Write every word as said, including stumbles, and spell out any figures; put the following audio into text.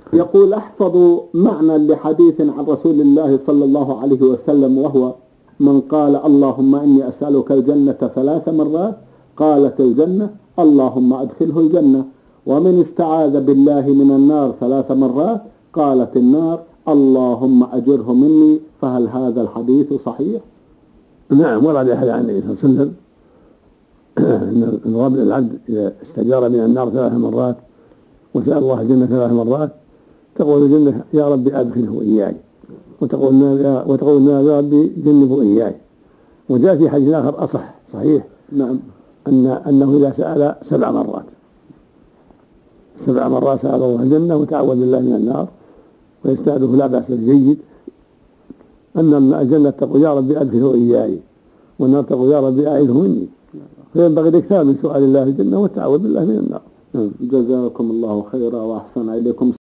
يقول: أحفظ معنى لحديث عن رسول الله صلى الله عليه وسلم، وهو: من قال اللهم إني أسألك الجنة ثلاث مرات قالت الجنة اللهم أدخله الجنة، ومن استعاذ بالله من النار ثلاث مرات قالت النار اللهم أجره مني. فهل هذا الحديث صحيح؟ نعم، ورد أحد عن النبي صلى الله عليه وسلم أن العبد إذا استجار من النار ثلاث مرات وسأل الله الجنة ثلاث مرات تقول الجنة يا ربي أدخله إياي، وتقول وتقول يا ربي جنبه إياي. وجاء في حديث آخر أصح صحيح نعم أن أنه إذا سأل سبع مرات سبع مرات سأل الله الجنة وتعوذ بالله من النار ويستأذه لا بأس جيد، أن الجنة تقول يا ربي أدخله إياي، والنار تقول يا ربي أعيذه مني. فينبغي الإكثار من سؤال الله الجنة والتعوذ بالله من النار. جزاكم الله خيرا وأحسن إليكم.